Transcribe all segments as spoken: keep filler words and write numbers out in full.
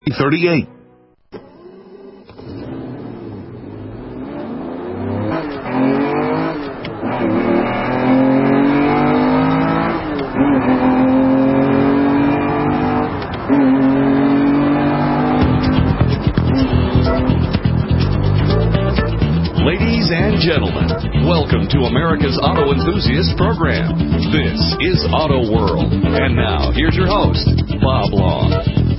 thirty-eight. Ladies and gentlemen, welcome to America's Auto Enthusiast Program. This is Auto World. And now, here's your host, Bob Long.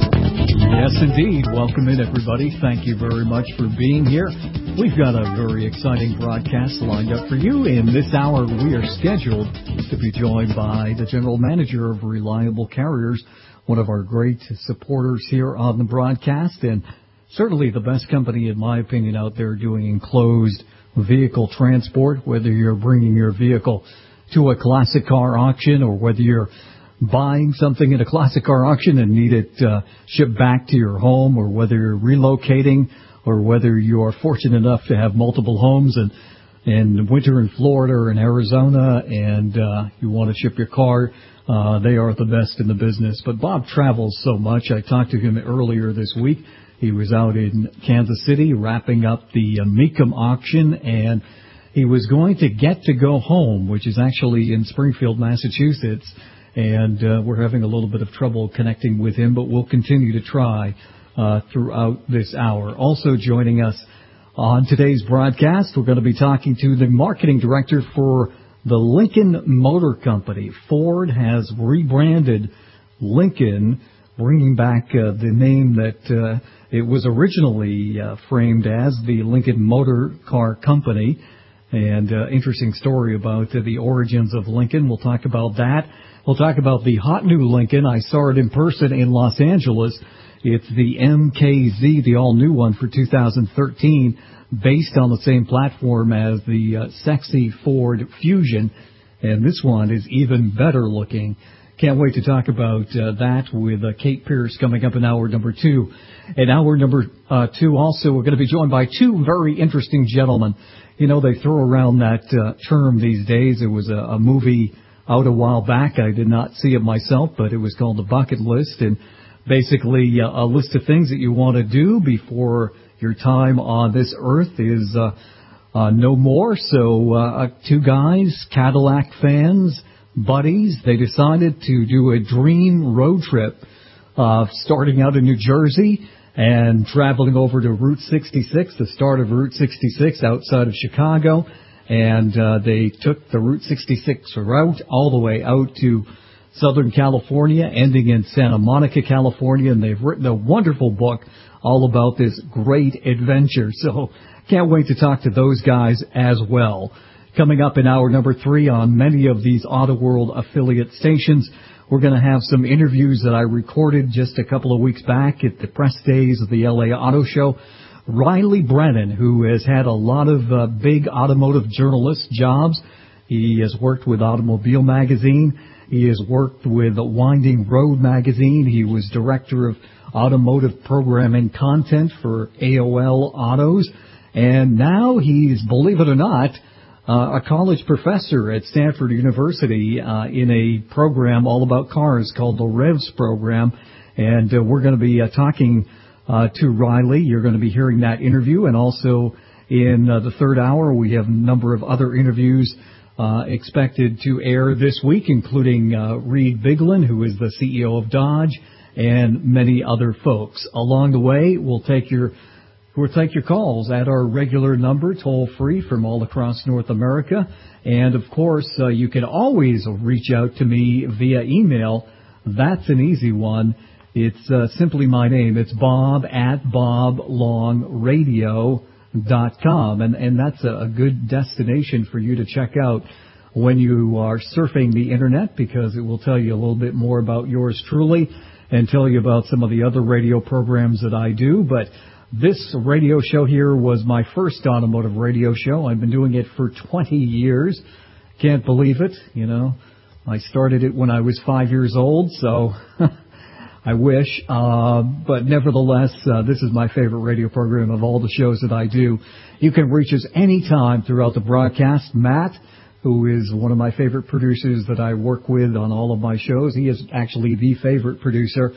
Yes, indeed. Welcome in, everybody. Thank you very much for being here. We've got a very exciting broadcast lined up for you. In this hour, we are scheduled to be joined by the General Manager of Reliable Carriers, one of our great supporters here on the broadcast, and certainly the best company, in my opinion, out there doing enclosed vehicle transport, whether you're bringing your vehicle to a classic car auction or whether you're buying something at a classic car auction and need it uh, shipped back to your home, or whether you're relocating, or whether you are fortunate enough to have multiple homes and in winter in Florida or in Arizona and uh, you want to ship your car, uh, they are the best in the business. But Bob travels so much. I talked to him earlier this week. He was out in Kansas City wrapping up the uh, Mecum auction, and he was going to get to go home, which is actually in Springfield, Massachusetts. And uh, we're having a little bit of trouble connecting with him, but we'll continue to try uh, throughout this hour. Also joining us on today's broadcast, we're going to be talking to the marketing director for the Lincoln Motor Company. Ford has rebranded Lincoln, bringing back uh, the name that uh, it was originally uh, framed as, the Lincoln Motor Car Company. And uh, interesting story about uh, the origins of Lincoln. We'll talk about that. We'll talk about the hot new Lincoln. I saw it in person in Los Angeles. It's the M K Z, the all-new one for two thousand thirteen, based on the same platform as the uh, sexy Ford Fusion. And this one is even better looking. Can't wait to talk about uh, that with uh, Kate Pierce coming up in hour number two. In hour number uh, two also, we're going to be joined by two very interesting gentlemen. You know, they throw around that uh, term these days. It was a, a movie out a while back. I did not see it myself, but it was called The Bucket List, and basically uh, a list of things that you want to do before your time on this earth is uh, uh, no more. So uh, two guys, Cadillac fans, buddies, they decided to do a dream road trip, uh, starting out in New Jersey and traveling over to Route sixty-six, the start of Route sixty-six outside of Chicago. And uh, they took the Route sixty-six route all the way out to Southern California, ending in Santa Monica, California. And they've written a wonderful book all about this great adventure. So can't wait to talk to those guys as well. Coming up in hour number three on many of these Auto World affiliate stations, we're going to have some interviews that I recorded just a couple of weeks back at the press days of the L A Auto Show. Riley Brennan, who has had a lot of uh, big automotive journalist jobs. He has worked with Automobile Magazine. He has worked with Winding Road Magazine. He was director of automotive programming content for A O L Autos. And now he's, believe it or not, uh, a college professor at Stanford University uh, in a program all about cars called the Revs program. And uh, we're going to be uh, talking Uh, to Riley. You're going to be hearing that interview, and also in uh, the third hour we have a number of other interviews uh, expected to air this week, including uh, Reed Biglin, who is the C E O of Dodge, and many other folks. Along the way, we'll take your we'll take your calls at our regular number, toll free, from all across North America, and of course uh, you can always reach out to me via email. That's an easy one. It's uh, simply my name. It's Bob at bob long radio dot com, and, and that's a, a good destination for you to check out when you are surfing the Internet, because it will tell you a little bit more about yours truly and tell you about some of the other radio programs that I do. But this radio show here was my first automotive radio show. I've been doing it for twenty years. Can't believe it, you know. I started it when I was five years old, so I wish, uh, but nevertheless, uh, this is my favorite radio program of all the shows that I do. You can reach us anytime throughout the broadcast. Matt, who is one of my favorite producers that I work with on all of my shows, he is actually the favorite producer.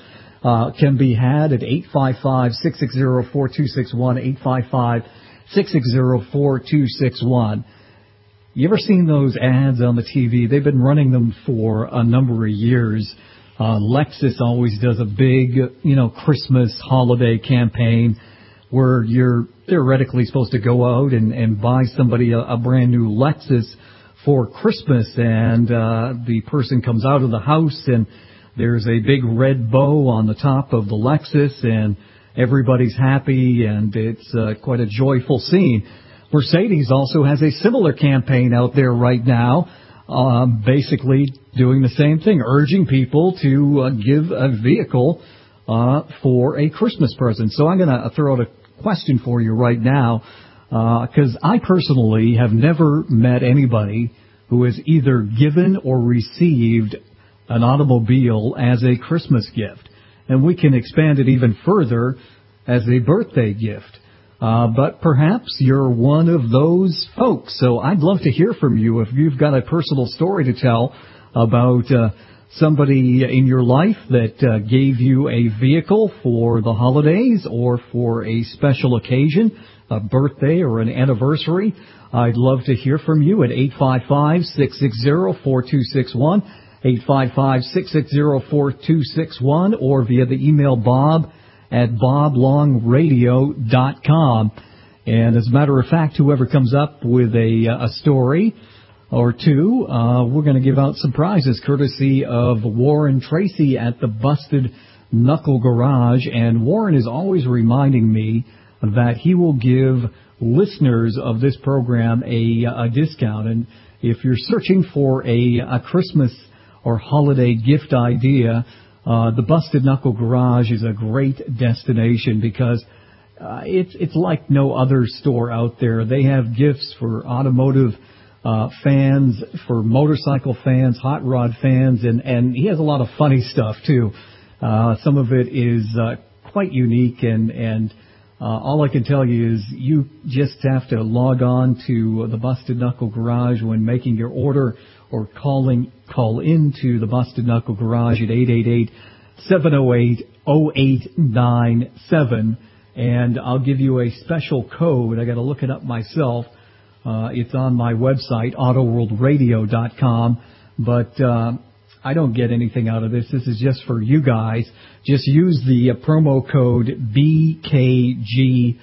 uh, can be had at eight five five, six six zero, four two six one, eight five five, six six zero, four two six one. You ever seen those ads on the T V? They've been running them for a number of years. Uh, Lexus always does a big, you know, Christmas holiday campaign where you're theoretically supposed to go out and, and buy somebody a, a brand new Lexus for Christmas, and uh, the person comes out of the house and there's a big red bow on the top of the Lexus and everybody's happy and it's uh, quite a joyful scene. Mercedes also has a similar campaign out there right now, um, basically doing the same thing, urging people to uh, give a vehicle uh, for a Christmas present. So I'm going to throw out a question for you right now, because uh, I personally have never met anybody who has either given or received an automobile as a Christmas gift. And we can expand it even further as a birthday gift. Uh, but perhaps you're one of those folks. So I'd love to hear from you if you've got a personal story to tell about uh, somebody in your life that uh, gave you a vehicle for the holidays or for a special occasion, a birthday or an anniversary. I'd love to hear from you at eight five five, six six zero, four two six one, eight five five, six six zero, four two six one, or via the email bob at bob long radio dot com. And as a matter of fact, whoever comes up with a, a story or two, uh, we're going to give out some prizes courtesy of Warren Tracy at the Busted Knuckle Garage. And Warren is always reminding me that he will give listeners of this program a, a discount. And if you're searching for a, a Christmas or holiday gift idea, uh, the Busted Knuckle Garage is a great destination because uh, it's it's like no other store out there. They have gifts for automotive uh, fans, for motorcycle fans, hot rod fans, and, and he has a lot of funny stuff too. Uh, some of it is uh, quite unique, and and uh, all I can tell you is you just have to log on to the Busted Knuckle Garage when making your order, or calling call into the Busted Knuckle Garage at eight eight eight, seven oh eight, oh eight nine seven, and I'll give you a special code. I got to look it up myself. Uh, it's on my website, auto world radio dot com, but uh, I don't get anything out of this. This is just for you guys. Just use the uh, promo code B K G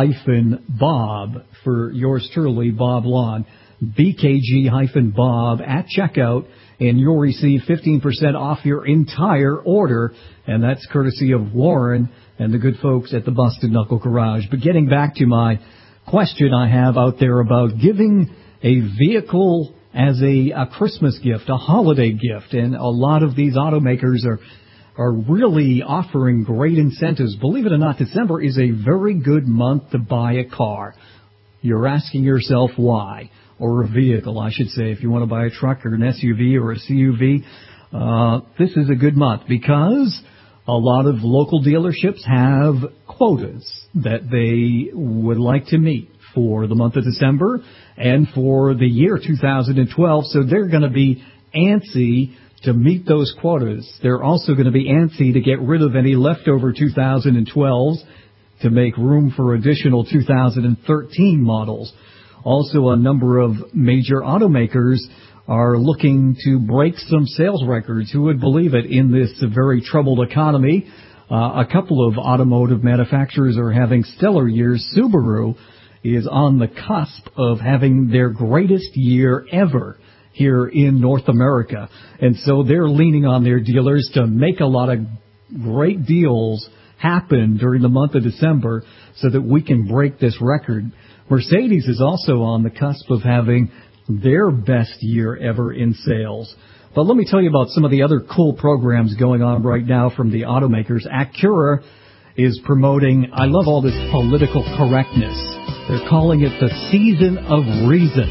Bob for yours truly, Bob Long. B K G Bob at checkout, and you'll receive fifteen percent off your entire order, and that's courtesy of Warren and the good folks at the Busted Knuckle Garage. But getting back to my question I have out there about giving a vehicle as a, a Christmas gift, a holiday gift, and a lot of these automakers are are really offering great incentives. Believe it or not, December is a very good month to buy a car. You're asking yourself why. Or a vehicle, I should say, if you want to buy a truck or an S U V or a C U V. Uh, this is a good month because a lot of local dealerships have quotas that they would like to meet for the month of December and for the year two thousand twelve. So they're going to be antsy to meet those quotas. They're also going to be antsy to get rid of any leftover two thousand twelves to make room for additional two thousand thirteen models. Also, a number of major automakers are looking to break some sales records. Who would believe it in this very troubled economy? Uh, a couple of automotive manufacturers are having stellar years. Subaru is on the cusp of having their greatest year ever here in North America. And so they're leaning on their dealers to make a lot of great deals happen during the month of December so that we can break this record. Mercedes is also on the cusp of having their best year ever in sales. But let me tell you about some of the other cool programs going on right now from the automakers. Acura is promoting, I love all this political correctness. They're calling it the Season of Reason.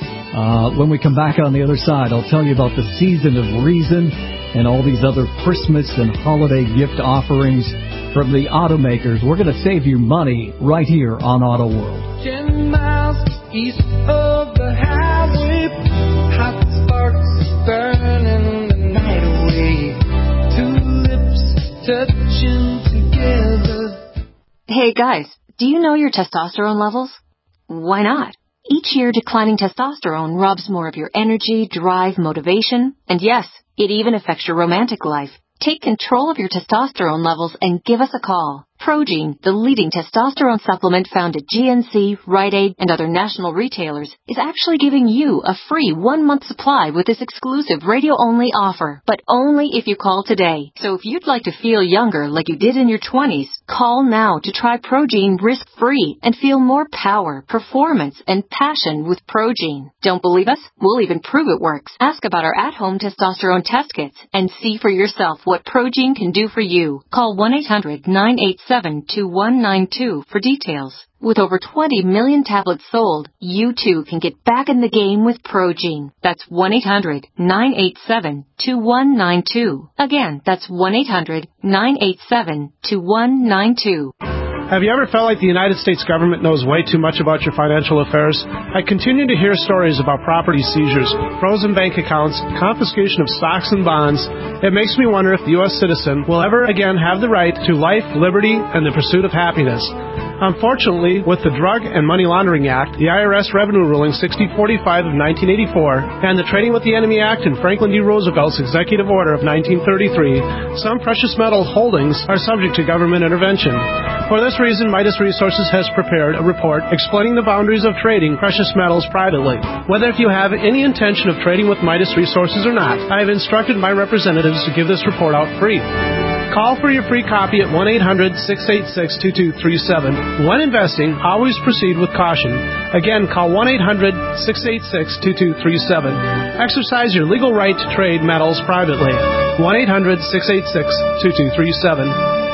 Uh, when we come back on the other side, I'll tell you about the Season of Reason and all these other Christmas and holiday gift offerings from the automakers. We're going to save you money right here on Auto World. Ten miles east of the highway, hot sparks burning the night away. Two lips touching Hey guys, do you know your testosterone levels? Why not? Each year, declining testosterone robs more of your energy, drive, motivation, and yes, it even affects your romantic life. Take control of your testosterone levels and give us a call. Progene, the leading testosterone supplement found at G N C, Rite Aid, and other national retailers, is actually giving you a free one-month supply with this exclusive radio-only offer, but only if you call today. So if you'd like to feel younger like you did in your twenties, call now to try Progene risk-free and feel more power, performance, and passion with Progene. Don't believe us? We'll even prove it works. Ask about our at-home testosterone test kits and see for yourself what Progene can do for you. Call one eight hundred nine eight seven two one nine two for details. With over twenty million tablets sold, you too can get back in the game with Progene. That's one eight hundred nine eight seven two one nine two. Again, that's one eight hundred nine eight seven two one nine two. Have you ever felt like the United States government knows way too much about your financial affairs? I continue to hear stories about property seizures, frozen bank accounts, confiscation of stocks and bonds. It makes me wonder if the U S citizen will ever again have the right to life, liberty, and the pursuit of happiness. Unfortunately, with the Drug and Money Laundering Act, the I R S Revenue Ruling sixty forty-five of nineteen eighty-four, and the Trading with the Enemy Act and Franklin D. Roosevelt's Executive Order of nineteen thirty-three, some precious metal holdings are subject to government intervention. For this reason, Midas Resources has prepared a report explaining the boundaries of trading precious metals privately. Whether if you have any intention of trading with Midas Resources or not, I have instructed my representatives to give this report out free. Call for your free copy at one eight hundred six eight six two two three seven. When investing, always proceed with caution. Again, call one eight hundred six eight six two two three seven. Exercise your legal right to trade metals privately. one eight hundred six eight six two two three seven.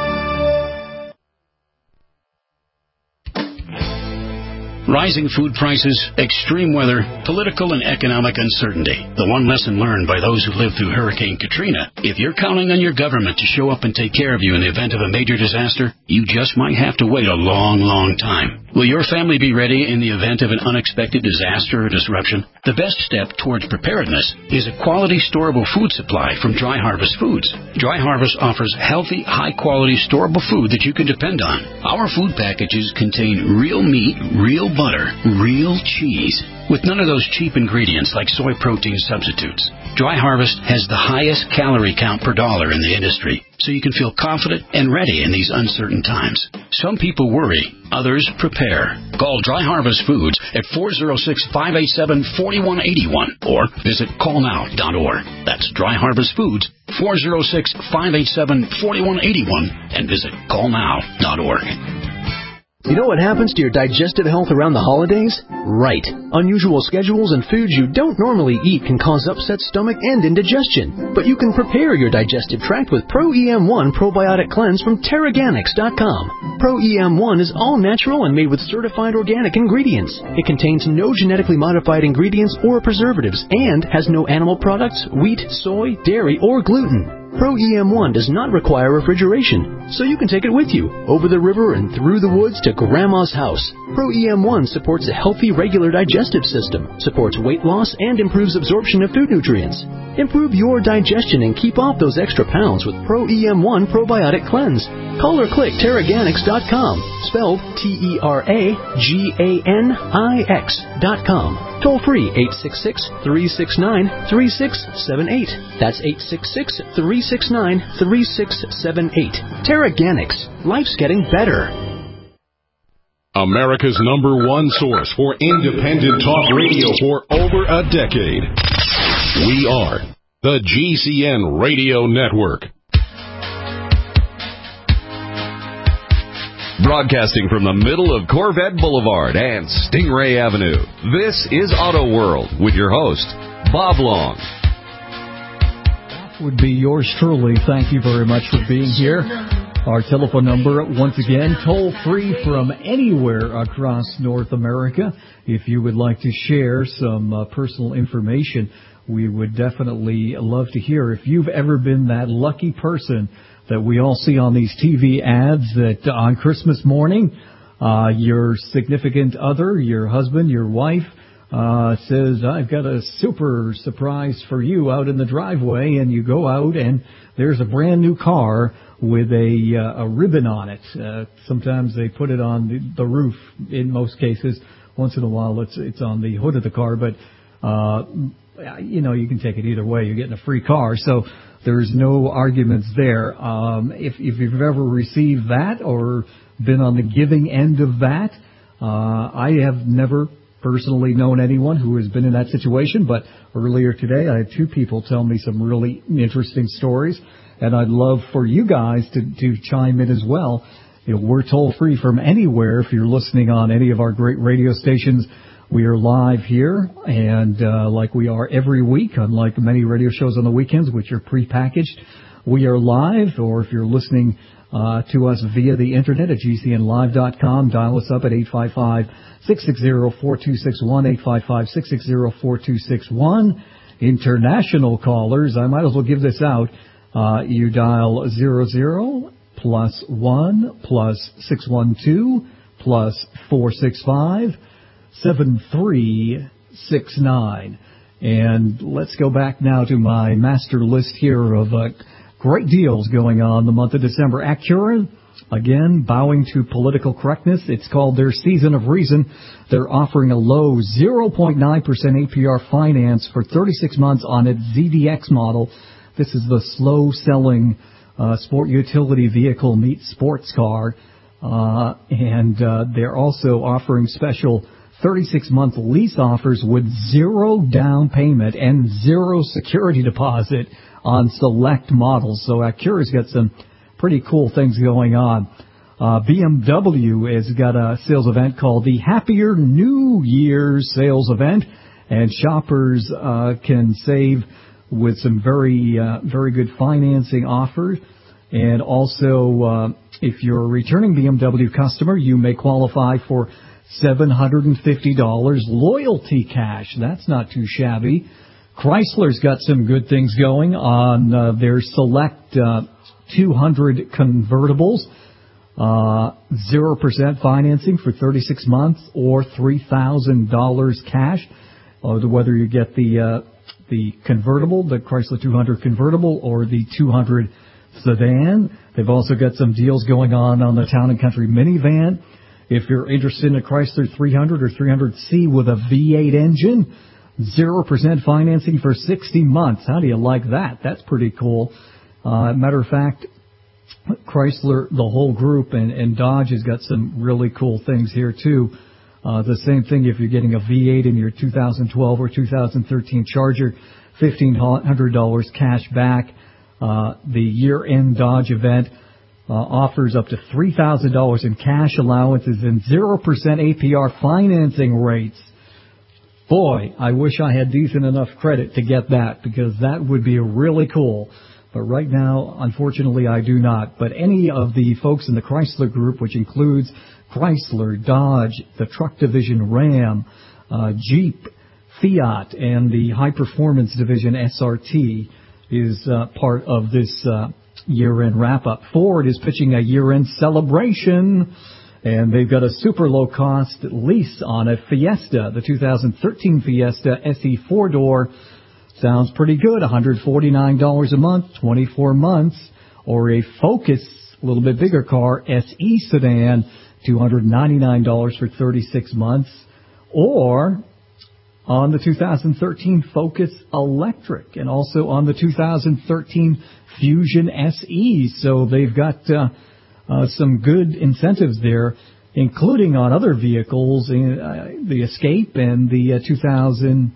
Rising food prices, extreme weather, political and economic uncertainty. The one lesson learned by those who lived through Hurricane Katrina: if you're counting on your government to show up and take care of you in the event of a major disaster, you just might have to wait a long, long time. Will your family be ready in the event of an unexpected disaster or disruption? The best step towards preparedness is a quality storable food supply from Dry Harvest Foods. Dry Harvest offers healthy, high-quality storable food that you can depend on. Our food packages contain real meat, real butter, real cheese, with none of those cheap ingredients like soy protein substitutes. Dry Harvest has the highest calorie count per dollar in the industry, so you can feel confident and ready in these uncertain times. Some people worry, others prepare. Call Dry Harvest Foods at four oh six, five eight seven, four one eight one or visit call now dot org. That's Dry Harvest Foods, four oh six, five eight seven, four one eight one and visit call now dot org. You know what happens to your digestive health around the holidays? Right. Unusual schedules and foods you don't normally eat can cause upset stomach and indigestion. But you can prepare your digestive tract with Pro E M one Probiotic Cleanse from Terraganics dot com. Pro E M one is all natural and made with certified organic ingredients. It contains no genetically modified ingredients or preservatives and has no animal products, wheat, soy, dairy, or gluten. Pro E M one does not require refrigeration, so you can take it with you, over the river and through the woods to Grandma's house. Pro E M one supports a healthy, regular digestive system, supports weight loss, and improves absorption of food nutrients. Improve your digestion and keep off those extra pounds with Pro E M one Probiotic Cleanse. Call or click Terraganics dot com, spelled T E R A G A N I X dot com. Toll free eight six six, three six nine, three six seven eight. That's eight six six, three six nine, three six seven eight. Terraganics. Life's getting better. America's number one source for independent talk radio for over a decade. We are the G C N Radio Network. Broadcasting from the middle of Corvette Boulevard and Stingray Avenue, this is Auto World with your host, Bob Long. That would be yours truly. Thank you very much for being here. Our telephone number, once again, toll-free from anywhere across North America. If you would like to share some uh, personal information, we would definitely love to hear. If you've ever been that lucky person that we all see on these T V ads that uh, on Christmas morning, uh, your significant other, your husband, your wife, uh, says, I've got a super surprise for you out in the driveway, and you go out and there's a brand new car with a, uh, a ribbon on it. Uh, sometimes they put it on the, the roof in most cases. Once in a while it's, it's on the hood of the car, but, uh, you know, you can take it either way. You're getting a free car. So there's no arguments there. Um, if, if you've ever received that or been on the giving end of that, uh, I have never personally known anyone who has been in that situation, but earlier today I had two people tell me some really interesting stories, and I'd love for you guys to, to chime in as well. You know, we're toll-free from anywhere. If you're listening on any of our great radio stations, we are live here, and uh, like we are every week, unlike many radio shows on the weekends, which are prepackaged, we are live. Or if you're listening uh, to us via the internet at G C N live dot com, dial us up at eight five five, six six zero, four two six one, eight five five, six six zero, four two six one. International callers, I might as well give this out. Uh, you dial zero zero plus one plus six one two plus four six five seven three six nine. And let's go back now to my master list here of uh, great deals going on the month of December. Acura, again, bowing to political correctness. It's called their Season of Reason. They're offering a low zero point nine percent A P R finance for thirty-six months on its Z D X model. This is the slow-selling uh, sport utility vehicle meets sports car. Uh, and uh, they're also offering special thirty-six month lease offers with zero down payment and zero security deposit on select models. So Acura's got some pretty cool things going on. Uh, B M W has got a sales event called the Happier New Year's Sales Event, and shoppers uh, can save with some very, uh, very good financing offers. And also, uh, if you're a returning B M W customer, you may qualify for seven hundred fifty dollars loyalty cash. That's not too shabby. Chrysler's got some good things going on uh, their select uh, two hundred convertibles. Uh, zero percent financing for thirty-six months or three thousand dollars cash. Uh, whether you get the uh, the convertible, the Chrysler two hundred convertible, or the two hundred sedan. They've also got some deals going on on the Town and Country minivan. If you're interested in a Chrysler three hundred or three hundred C with a V eight engine, zero percent financing for sixty months. How do you like that? That's pretty cool. Uh, matter of fact, Chrysler, the whole group, and, and Dodge has got some really cool things here, too. Uh, the same thing if you're getting a V eight in your two thousand twelve or two thousand thirteen Charger, fifteen hundred dollars cash back. Uh, the year-end Dodge event uh, offers up to three thousand dollars in cash allowances and zero percent A P R financing rates. Boy, I wish I had decent enough credit to get that, because that would be really cool. But right now, unfortunately, I do not. But any of the folks in the Chrysler group, which includes Chrysler, Dodge, the truck division Ram, uh, Jeep, Fiat, and the high-performance division S R T, is uh, part of this uh, year-end wrap-up. Ford is pitching a year-end celebration, and they've got a super low-cost lease on a Fiesta, the two thousand thirteen Fiesta S E four-door. Sounds pretty good, one hundred forty-nine dollars a month, twenty-four months. Or a Focus, a little bit bigger car, S E sedan, two hundred ninety-nine dollars for thirty-six months. Or on the two thousand thirteen Focus Electric, and also on the two thousand thirteen Fusion S E. So they've got uh, uh, some good incentives there, including on other vehicles, uh, the Escape and the uh, two thousand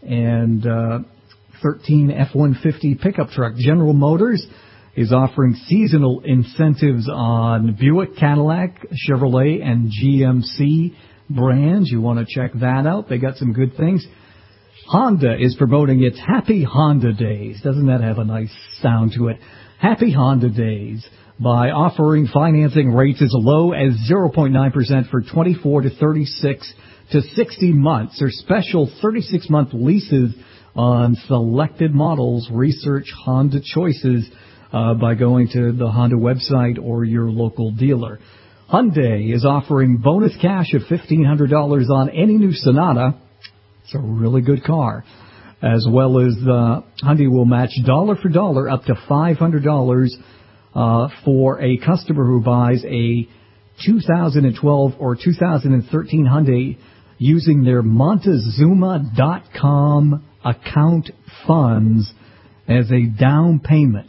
thirteen F one fifty pickup truck. General Motors is offering seasonal incentives on Buick, Cadillac, Chevrolet, and G M C brands. You want to check that out. They got some good things. Honda is promoting its Happy Honda Days. Doesn't that have a nice sound to it? Happy Honda Days, by offering financing rates as low as zero point nine percent for twenty-four to thirty-six to sixty months, or special thirty-six month leases on selected models. Research Honda choices uh, by going to the Honda website or your local dealer. Hyundai is offering bonus cash of fifteen hundred dollars on any new Sonata, It's a really good car. As well as uh, Hyundai will match dollar for dollar up to five hundred dollars uh, for a customer who buys a two thousand twelve or two thousand thirteen Hyundai using their Montezuma dot com account funds as a down payment.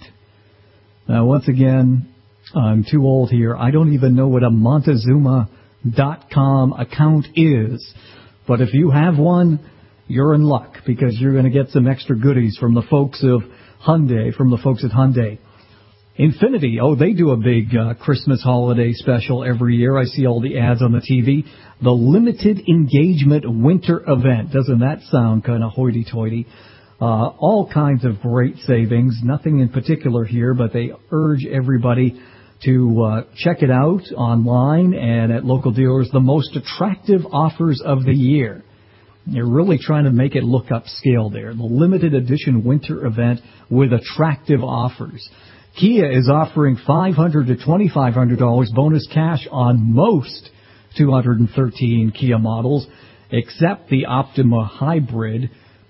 Now, once again, I'm too old here. I don't even know what a Montezuma dot com account is. But if you have one, you're in luck because you're going to get some extra goodies from the folks of Hyundai, from the folks at Hyundai. Infiniti, oh, they do a big uh, Christmas holiday special every year. I see all the ads on the T V. The Limited Engagement Winter Event. Doesn't that sound kind of hoity-toity? Uh, all kinds of great savings. Nothing in particular here, but they urge everybody to uh, check it out online and at local dealers. The most attractive offers of the year. They're really trying to make it look upscale there. The limited edition winter event with attractive offers. Kia is offering five hundred dollars to twenty-five hundred dollars bonus cash on most two hundred thirteen Kia models, except the Optima Hybrid,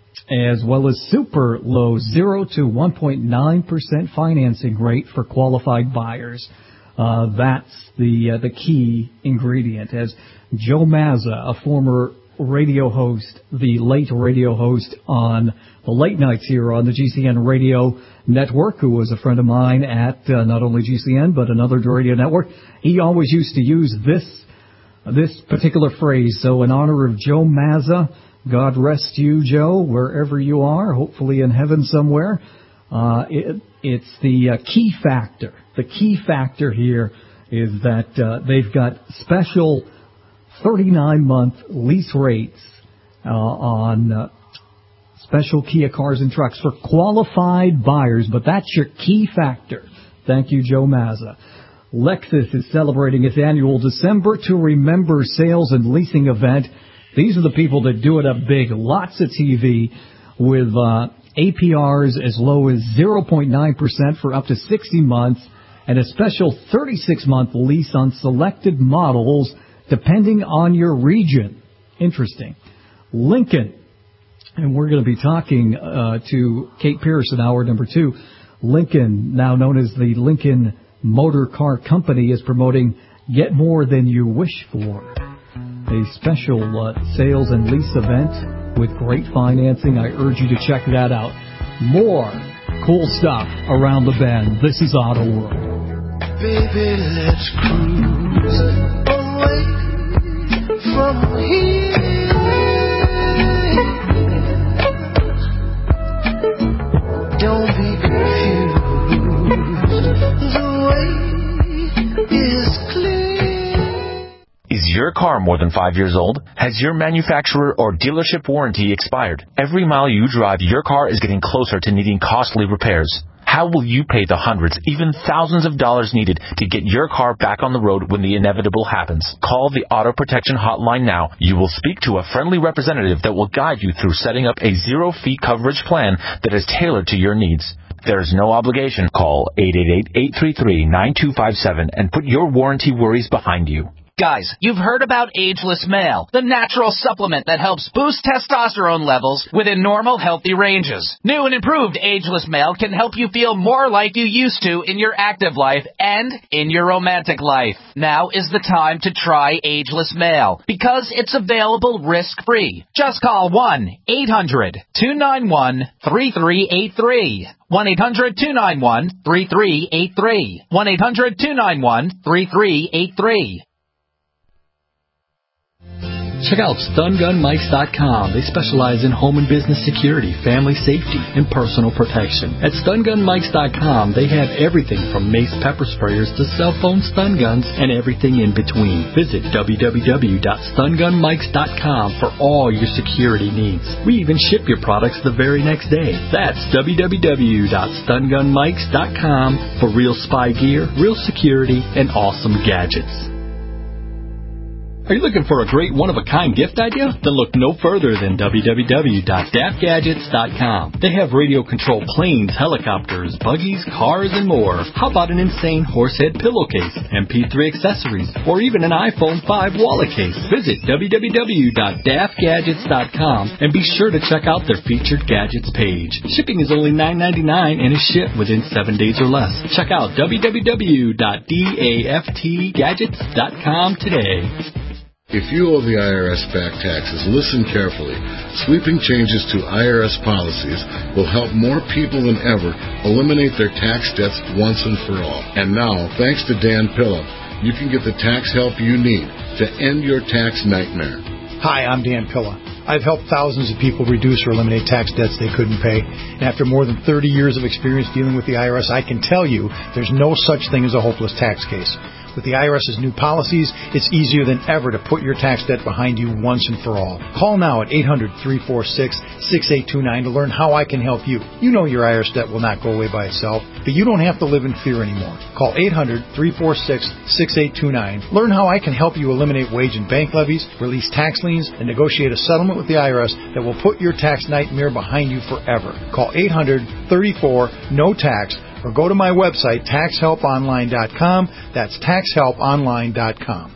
as well as super low zero to one point nine percent financing rate for qualified buyers. Uh, that's the uh, the key ingredient. As Joe Mazza, a former radio host, the late radio host on the late nights here on the G C N radio network, who was a friend of mine at uh, not only G C N but another radio network, he always used to use this this particular phrase. So in honor of Joe Mazza, God rest you, Joe, wherever you are, hopefully in heaven somewhere. Uh, it, it's the uh, key factor. The key factor here is that uh, they've got special thirty-nine month lease rates uh, on uh, special Kia cars and trucks for qualified buyers, but that's your key factor. Thank you, Joe Mazza. Lexus is celebrating its annual December to Remember sales and leasing event. These are the people that do it up big. Lots of T V with uh, A P Rs as low as zero point nine percent for up to sixty months and a special thirty-six month lease on selected models depending on your region. Interesting. Lincoln, and we're going to be talking uh, to Kate Pierce in hour number two. Lincoln, now known as the Lincoln Motor Car Company, is promoting Get More Than You Wish For, a special uh, sales and lease event with great financing. I urge you to check that out. More cool stuff around the bend. This is Auto World. Baby, let's cruise away from here. Don't be confused. The way is clear. Is your car more than five years old? Has your manufacturer or dealership warranty expired? Every mile you drive, your car is getting closer to needing costly repairs. How will you pay the hundreds, even thousands of dollars needed to get your car back on the road when the inevitable happens? Call the Auto Protection Hotline now. You will speak to a friendly representative that will guide you through setting up a zero-fee coverage plan that is tailored to your needs. There is no obligation. Call eight eight eight, eight three three, nine two five seven and put your warranty worries behind you. Guys, you've heard about Ageless Male, the natural supplement that helps boost testosterone levels within normal, healthy ranges. New and improved Ageless Male can help you feel more like you used to in your active life and in your romantic life. Now is the time to try Ageless Male because it's available risk-free. Just call one eight hundred, two nine one, three three eight three. one eight hundred, two nine one, three three eight three. one eight hundred, two nine one, three three eight three. Check out stun gun mics dot com. They specialize in home and business security, family safety, and personal protection. At stun gun mics dot com, they have everything from mace pepper sprayers to cell phone stun guns and everything in between. Visit w w w dot stun gun mics dot com for all your security needs. We even ship your products the very next day. That's w w w dot stun gun mics dot com for real spy gear, real security, and awesome gadgets. Are you looking for a great one-of-a-kind gift idea? Then look no further than w w w dot daft gadgets dot com. They have radio-controlled planes, helicopters, buggies, cars, and more. How about an insane horsehead pillowcase, M P three accessories, or even an iPhone five wallet case? Visit w w w dot daft gadgets dot com and be sure to check out their featured gadgets page. Shipping is only nine ninety-nine and is shipped within seven days or less. Check out w w w dot daft gadgets dot com today. If you owe the I R S back taxes, listen carefully. Sweeping changes to I R S policies will help more people than ever eliminate their tax debts once and for all. And now, thanks to Dan Pilla, you can get the tax help you need to end your tax nightmare. Hi, I'm Dan Pilla. I've helped thousands of people reduce or eliminate tax debts they couldn't pay. And after more than thirty years of experience dealing with the I R S, I can tell you there's no such thing as a hopeless tax case. With the I R S's new policies, it's easier than ever to put your tax debt behind you once and for all. Call now at eight hundred, three four six, six eight two nine to learn how I can help you. You know your I R S debt will not go away by itself, but you don't have to live in fear anymore. Call eight hundred, three four six, six eight two nine. Learn how I can help you eliminate wage and bank levies, release tax liens, and negotiate a settlement with the I R S that will put your tax nightmare behind you forever. Call eight hundred, thirty-four, no tax. Or go to my website, tax help online dot com. That's tax help online dot com.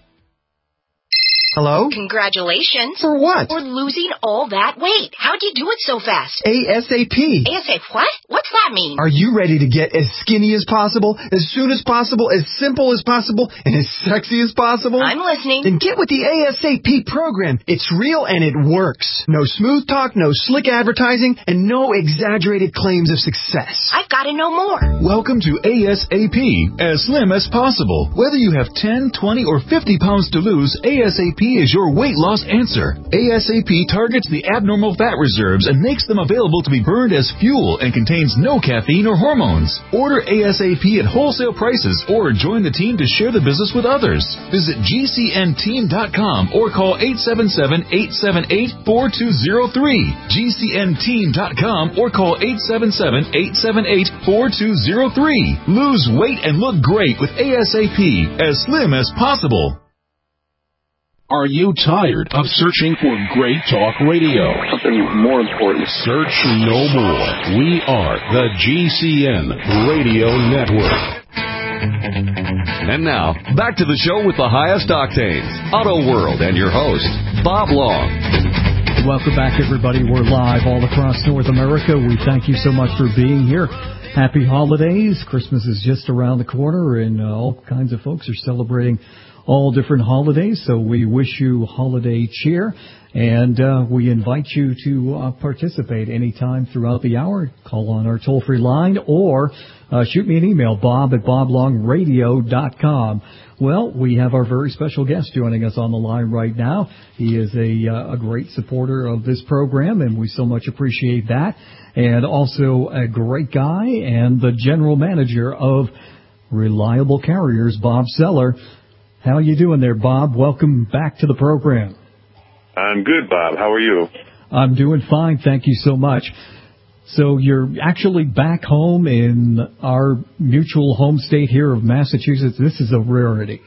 Hello? Congratulations. For what? For losing all that weight. How'd you do it so fast? ASAP. ASAP what? What's that mean? Are you ready to get as skinny as possible, as soon as possible, as simple as possible, and as sexy as possible? I'm listening. Then get with the ASAP program. It's real and it works. No smooth talk, no slick advertising, and no exaggerated claims of success. I've got to know more. Welcome to ASAP, as slim as possible. Whether you have ten, twenty, or fifty pounds to lose, ASAP is your weight loss answer. ASAP targets the abnormal fat reserves and makes them available to be burned as fuel and contains no caffeine or hormones. Order ASAP at wholesale prices or join the team to share the business with others. Visit G C N team dot com or call eight seven seven, eight seven eight, four two zero three. G C N team dot com or call eight seven seven, eight seven eight, four two zero three. Lose weight and look great with ASAP, as slim as possible. Are you tired of searching for great talk radio? Something more important. Search no more. We are the G C N Radio Network. And now, back to the show with the highest octanes, Auto World, and your host, Bob Long. Welcome back, everybody. We're live all across North America. We thank you so much for being here. Happy holidays. Christmas is just around the corner, and uh, all kinds of folks are celebrating all different holidays, so we wish you holiday cheer, and uh, we invite you to uh, participate anytime throughout the hour. Call on our toll-free line or uh, shoot me an email, bob at bob long radio dot com. Well, we have our very special guest joining us on the line right now. He is a, uh, a great supporter of this program, and we so much appreciate that, and also a great guy and the general manager of Reliable Carriers, Bob Seller. How are you doing there, Bob? Welcome back to the program. I'm good, Bob. How are you? I'm doing fine. Thank you so much. So you're actually back home in our mutual home state here of Massachusetts. This is a rarity.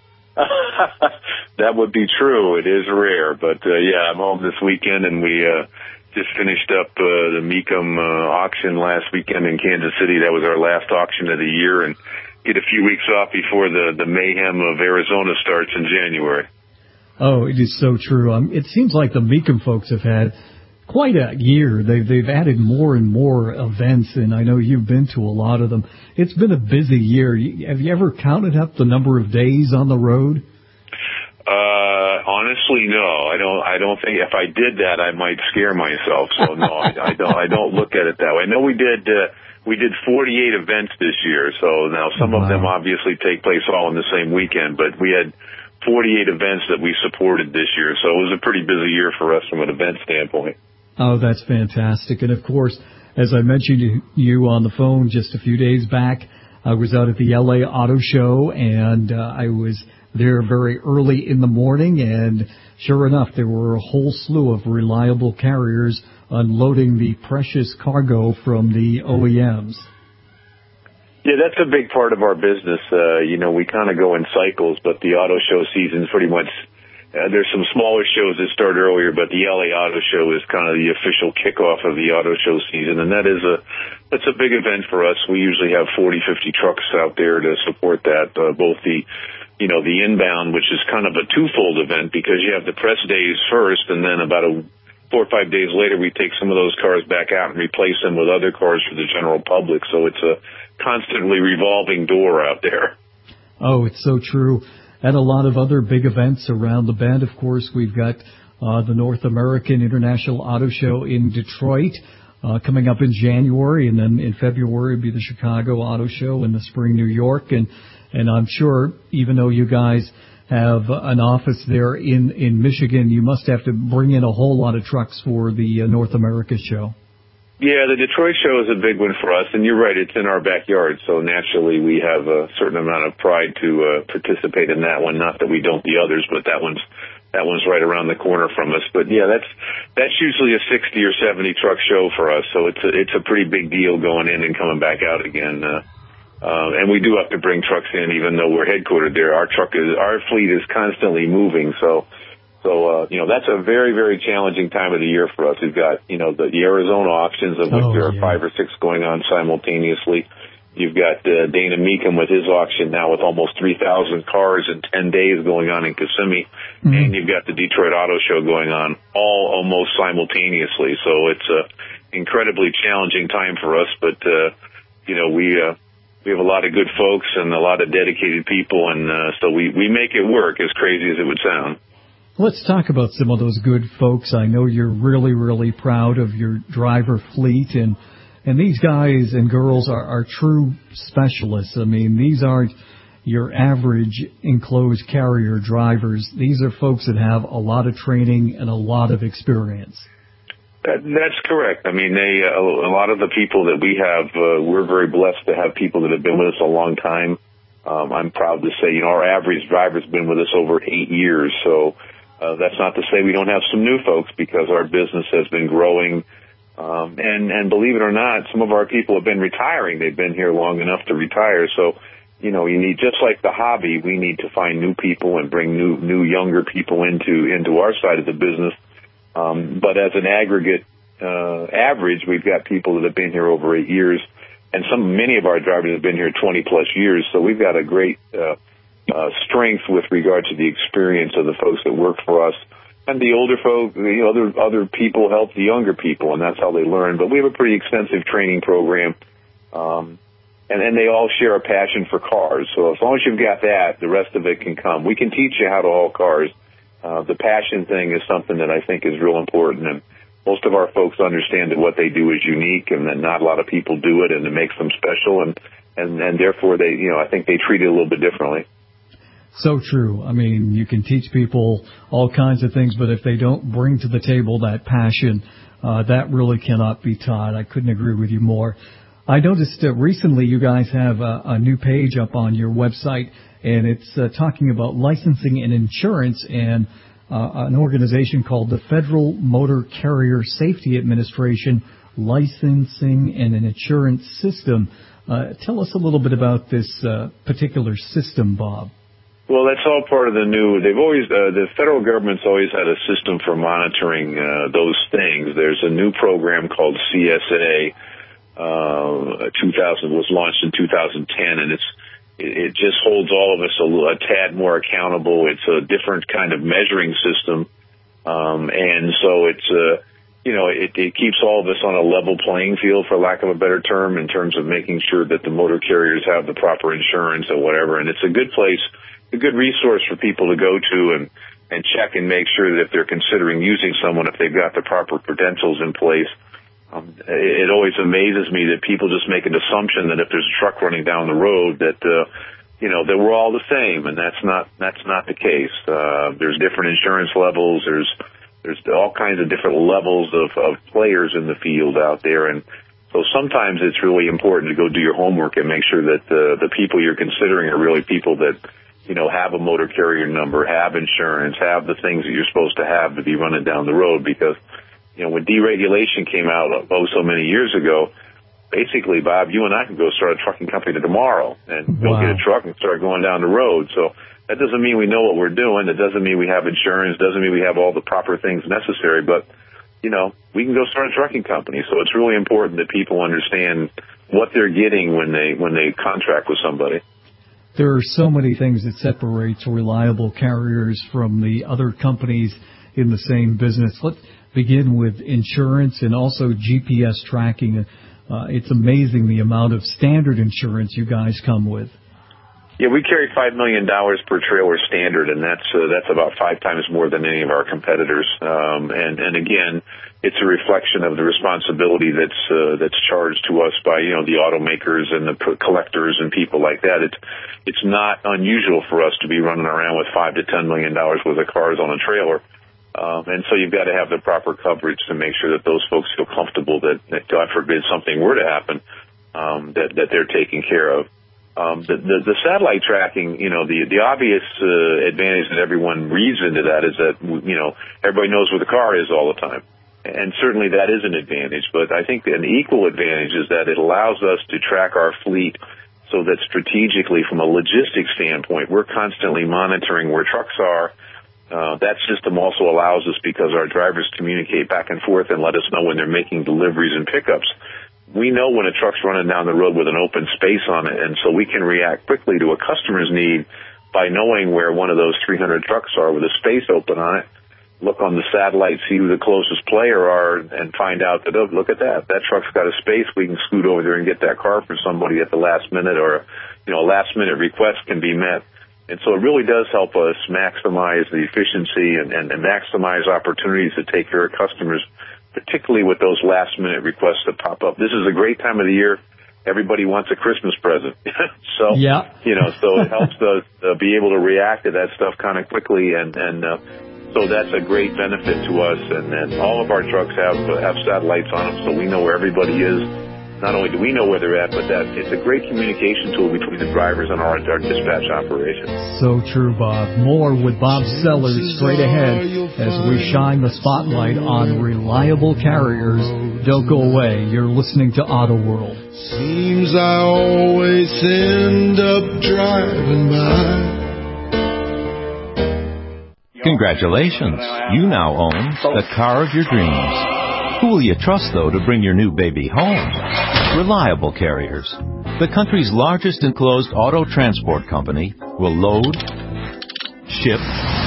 That would be true. It is rare. But, uh, yeah, I'm home this weekend, and we uh, just finished up uh, the Mecum uh, auction last weekend in Kansas City. That was our last auction of the year, and get a few weeks off before the, the mayhem of Arizona starts in January. Oh, it is so true. Um, it seems like the Mecum folks have had quite a year. They've, they've added more and more events, and I know you've been to a lot of them. It's been a busy year. Have you ever counted up the number of days on the road? Uh, honestly, no. I don't. I don't think if I did that, I might scare myself. So no, I, I don't. I don't look at it that way. I know we did. Uh, We did forty-eight events this year, so now some wow. of them obviously take place all in the same weekend, but we had forty-eight events that we supported this year, so it was a pretty busy year for us from an event standpoint. Oh, that's fantastic. And, of course, as I mentioned to you on the phone just a few days back, I was out at the L A Auto Show, and uh, I was there very early in the morning, and sure enough, there were a whole slew of Reliable Carriers unloading the precious cargo from the O E Ms. Yeah, that's a big part of our business. Uh, you know, we kind of go in cycles, but the auto show season's pretty much, uh, there's some smaller shows that start earlier, but the L A Auto Show is kind of the official kickoff of the auto show season, and that is a, that's a big event for us. We usually have forty, fifty trucks out there to support that, uh, both the, you know, the inbound, which is kind of a twofold event because you have the press days first, and then about a four or five days later, we take some of those cars back out and replace them with other cars for the general public. So it's a constantly revolving door out there. Oh, it's so true. And a lot of other big events around the bend. Of course, we've got uh, the North American International Auto Show in Detroit uh, coming up in January, and then in February it'll be the Chicago Auto Show, in the spring New York. And, and I'm sure, even though you guys have an office there in, in Michigan, you must have to bring in a whole lot of trucks for the uh, North America show. Yeah, the Detroit show is a big one for us, and you're right, it's in our backyard, so naturally we have a certain amount of pride to uh, participate in that one. Not that we don't the others, but that one's that one's right around the corner from us. But yeah, that's that's usually a sixty or seventy truck show for us, so it's a, it's a pretty big deal going in and coming back out again. Uh, uh, and we do have to bring trucks in, even though we're headquartered there. Our truck is our fleet is constantly moving, so. So, uh, you know, that's a very, very challenging time of the year for us. We've got, you know, the, the Arizona auctions, of which oh, there are yeah. five or six going on simultaneously. You've got uh, Dana Meekum with his auction now with almost three thousand cars in ten days going on in Kissimmee. Mm-hmm. And you've got the Detroit Auto Show going on all almost simultaneously. So it's a incredibly challenging time for us. But, uh, you know, we, uh, we have a lot of good folks and a lot of dedicated people. And uh, so we, we make it work, as crazy as it would sound. Let's talk about some of those good folks. I know you're really, really proud of your driver fleet, and and these guys and girls are, are true specialists. I mean, these aren't your average enclosed carrier drivers. These are folks that have a lot of training and a lot of experience. That, that's correct. I mean, they uh, a lot of the people that we have, uh, we're very blessed to have people that have been with us a long time. Um, I'm proud to say, you know, our average driver's been with us over eight years, so... Uh, that's not to say we don't have some new folks, because our business has been growing. Um, and, and believe it or not, some of our people have been retiring. They've been here long enough to retire. So, you know, you need, just like the hobby, we need to find new people and bring new, new younger people into, into our side of the business. Um, but as an aggregate, uh, average, we've got people that have been here over eight years. And some, many of our drivers have been here twenty plus years. So we've got a great, uh, Uh, strength with regard to the experience of the folks that work for us, and the older folk, the other other people help the younger people, and that's how they learn. But we have a pretty extensive training program, um, and then they all share a passion for cars. So as long as you've got that, the rest of it can come. We can teach you how to haul cars. Uh, the passion thing is something that I think is real important, and most of our folks understand that what they do is unique, and that not a lot of people do it, and it makes them special, and and, and therefore they, you know, I think they treat it a little bit differently. So true. I mean, you can teach people all kinds of things, but if they don't bring to the table that passion, uh, that really cannot be taught. I couldn't agree with you more. I noticed uh, recently you guys have a, a new page up on your website, and it's uh, talking about licensing and insurance, and uh, an organization called the Federal Motor Carrier Safety Administration Licensing and an Insurance System. Uh, tell us a little bit about this uh, particular system, Bob. Well, that's all part of the new, they've always, uh, the federal government's always had a system for monitoring, uh, those things. There's a new program called C S A, uh, two thousand, was launched in two thousand ten, and it's, it, it just holds all of us a, a tad more accountable. It's a different kind of measuring system. Um, and so it's, uh, you know, it, it keeps all of us on a level playing field, for lack of a better term, in terms of making sure that the motor carriers have the proper insurance or whatever. And it's a good place, a good resource for people to go to and, and check and make sure that if they're considering using someone, if they've got the proper credentials in place. Um, it, it always amazes me that people just make an assumption that if there's a truck running down the road that, uh, you know, that we're all the same, and that's not, that's not the case. Uh, there's different insurance levels. There's, there's all kinds of different levels of, of players in the field out there. And so sometimes it's really important to go do your homework and make sure that the, the people you're considering are really people that, you know, have a motor carrier number, have insurance, have the things that you're supposed to have to be running down the road. Because, you know, when deregulation came out, oh, so many years ago, basically, Bob, you and I can go start a trucking company tomorrow and go Wow. get a truck and start going down the road. So that doesn't mean we know what we're doing. That doesn't mean we have insurance. Doesn't mean we have all the proper things necessary. But, you know, we can go start a trucking company. So it's really important that people understand what they're getting when they when they contract with somebody. There are so many things that separates reliable carriers from the other companies in the same business. Let's begin with insurance and also G P S tracking. Uh, it's amazing the amount of standard insurance you guys come with. Yeah, we carry five million dollars per trailer standard, and that's uh, that's about five times more than any of our competitors. Um, and, and again, it's a reflection of the responsibility that's uh, that's charged to us by you know the automakers and the collectors and people like that. It's it's not unusual for us to be running around with five to ten million dollars worth of cars on a trailer. Um, and so you've got to have the proper coverage to make sure that those folks feel comfortable that, that God forbid something were to happen, um, that, that they're taken care of. Um, the, the, the satellite tracking, you know, the, the obvious uh, advantage that everyone reads into that is that, you know, everybody knows where the car is all the time. And certainly that is an advantage. But I think an equal advantage is that it allows us to track our fleet so that strategically from a logistics standpoint, we're constantly monitoring where trucks are. Uh, that system also allows us, because our drivers communicate back and forth and let us know when they're making deliveries and pickups. We know when a truck's running down the road with an open space on it, and so we can react quickly to a customer's need by knowing where one of those three hundred trucks are with a space open on it. Look on the satellite, see who the closest player are, and find out that, oh, look at that. That truck's got a space. We can scoot over there and get that car for somebody at the last minute, or, you know, a last-minute request can be met. And so it really does help us maximize the efficiency and, and, and maximize opportunities to take care of customers, particularly with those last-minute requests that pop up. This is a great time of the year. Everybody wants a Christmas present. so, yeah. you know, so it helps us uh, be able to react to that stuff kind of quickly. And, and uh, so that's a great benefit to us. And, and all of our trucks have, uh, have satellites on them, so we know where everybody is. Not only do we know where they're at, but that it's a great communication tool between the drivers and our, our dispatch operation. So true, Bob. More with Bob Sellers straight ahead as we shine the spotlight on reliable carriers. Don't go away. You're listening to Auto World. Seems I always end up driving by. Congratulations. You now own the car of your dreams. Who will you trust, though, to bring your new baby home? Reliable Carriers, the country's largest enclosed auto transport company, will load, ship,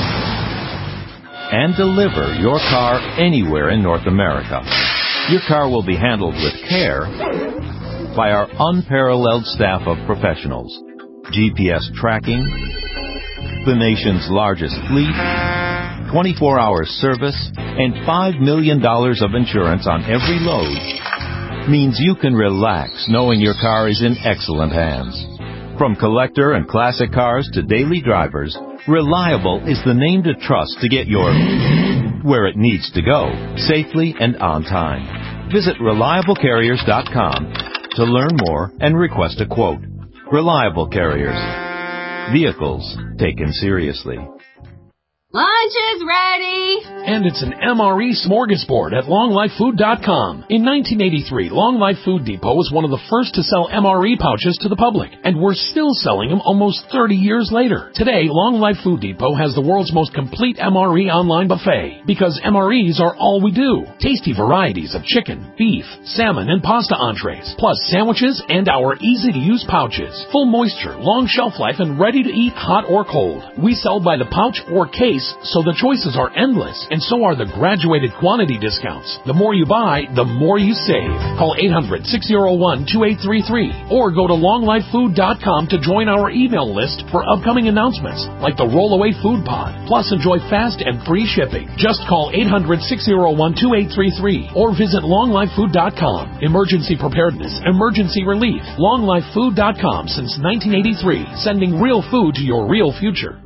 and deliver your car anywhere in North America. Your car will be handled with care by our unparalleled staff of professionals. G P S tracking, the nation's largest fleet, twenty-four hour service, and five million dollars of insurance on every load means you can relax knowing your car is in excellent hands. From collector and classic cars to daily drivers, Reliable is the name to trust to get your where it needs to go, safely and on time. Visit reliable carriers dot com to learn more and request a quote. Reliable Carriers. Vehicles taken seriously. Lunch is ready! And it's an M R E smorgasbord at long life food dot com. In nineteen eighty-three, Long Life Food Depot was one of the first to sell M R E pouches to the public, and we're still selling them almost thirty years later. Today, Long Life Food Depot has the world's most complete M R E online buffet, because M R Es are all we do. Tasty varieties of chicken, beef, salmon, and pasta entrees, plus sandwiches and our easy-to-use pouches. Full moisture, long shelf life, and ready to eat hot or cold. We sell by the pouch or case, so the choices are endless, and so are the graduated quantity discounts. The more you buy, the more you save. Call eight hundred, six oh one, two eight three three or go to long life food dot com to join our email list for upcoming announcements like the Rollaway Food Pod. Plus, enjoy fast and free shipping. Just call eight hundred, six oh one, two eight three three or visit long life food dot com. Emergency preparedness, emergency relief. long life food dot com since nineteen eighty-three, sending real food to your real future.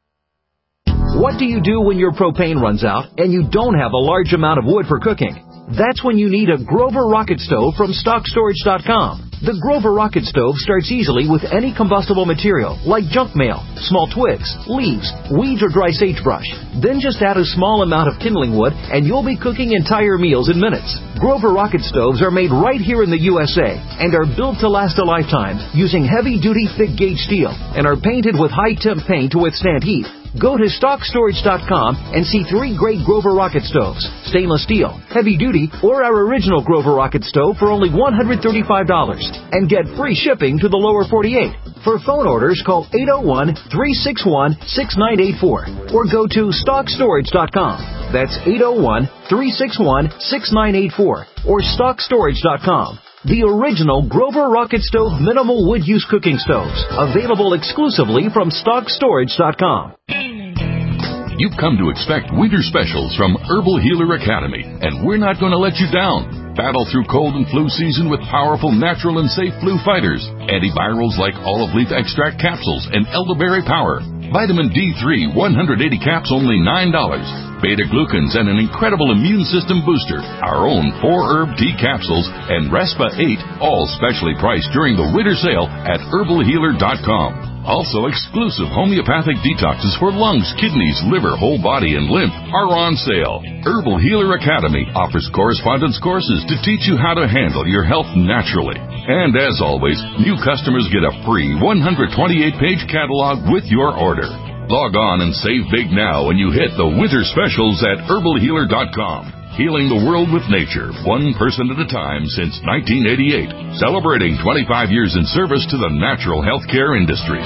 What do you do when your propane runs out and you don't have a large amount of wood for cooking? That's when you need a Grover Rocket Stove from stock storage dot com. The Grover Rocket Stove starts easily with any combustible material, like junk mail, small twigs, leaves, weeds, or dry sagebrush. Then just add a small amount of kindling wood, and you'll be cooking entire meals in minutes. Grover Rocket Stoves are made right here in the U S A and are built to last a lifetime using heavy-duty thick-gauge steel and are painted with high-temp paint to withstand heat. Go to stock storage dot com and see three great Grover Rocket Stoves, stainless steel, heavy duty, or our original Grover Rocket Stove for only one hundred thirty-five dollars and get free shipping to the lower forty-eight. For phone orders, call eight oh one, three six one, six nine eight four or go to stock storage dot com. That's eight oh one, three six one, six nine eight four or stock storage dot com. The original Grover Rocket Stove minimal wood use cooking stoves, available exclusively from stock storage dot com. You've come to expect winter specials from Herbal Healer Academy, and we're not going to let you down. Battle through cold and flu season with powerful, natural, and safe flu fighters. Antivirals like olive leaf extract capsules and elderberry power. Vitamin D three, one hundred eighty caps, only nine dollars. Beta-glucans and an incredible immune system booster. Our own four-herb tea capsules and Respa eight, all specially priced during the winter sale at herbal healer dot com. Also, exclusive homeopathic detoxes for lungs, kidneys, liver, whole body, and lymph are on sale. Herbal Healer Academy offers correspondence courses to teach you how to handle your health naturally. And as always, new customers get a free one hundred twenty-eight page catalog with your order. Log on and save big now when you hit the winter specials at herbal healer dot com. Healing the world with nature, one person at a time since nineteen eighty-eight. Celebrating twenty-five years in service to the natural healthcare industry.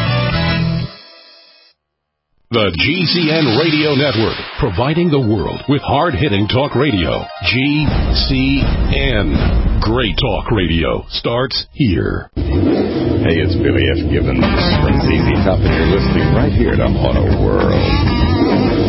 The G C N Radio Network, providing the world with hard-hitting talk radio. G C N. Great talk radio starts here. Hey, it's Billy F. Gibbons from Z Z Top, and you're listening right here to Auto World.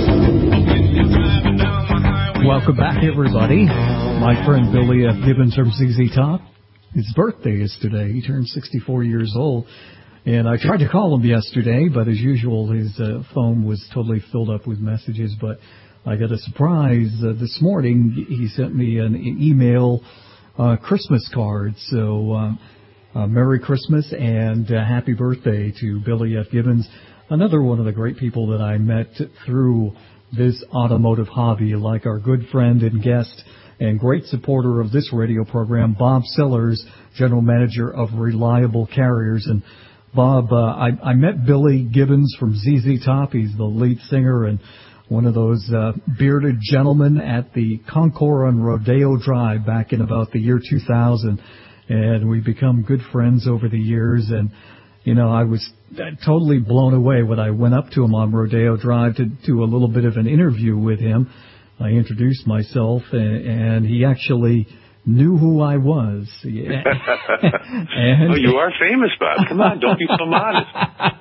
Welcome back, everybody. My friend Billy F. Gibbons from Z Z Top. His birthday is today. He turned sixty-four years old. And I tried to call him yesterday, but as usual, his uh, phone was totally filled up with messages. But I got a surprise uh, this morning. He sent me an email uh, Christmas card. So uh, uh, Merry Christmas and uh, happy birthday to Billy F. Gibbons, another one of the great people that I met through this automotive hobby, like our good friend and guest and great supporter of this radio program, Bob Sellers, General Manager of Reliable Carriers. And Bob, uh, I, I met Billy Gibbons from Z Z Top. He's the lead singer and one of those uh, bearded gentlemen at the Concours on Rodeo Drive back in about the year two thousand. And we've become good friends over the years. And you know, I was totally blown away when I went up to him on Rodeo Drive to do a little bit of an interview with him. I introduced myself, and, and he actually knew who I was. Yeah. And, oh, you are famous, Bob. Come on, don't be so modest.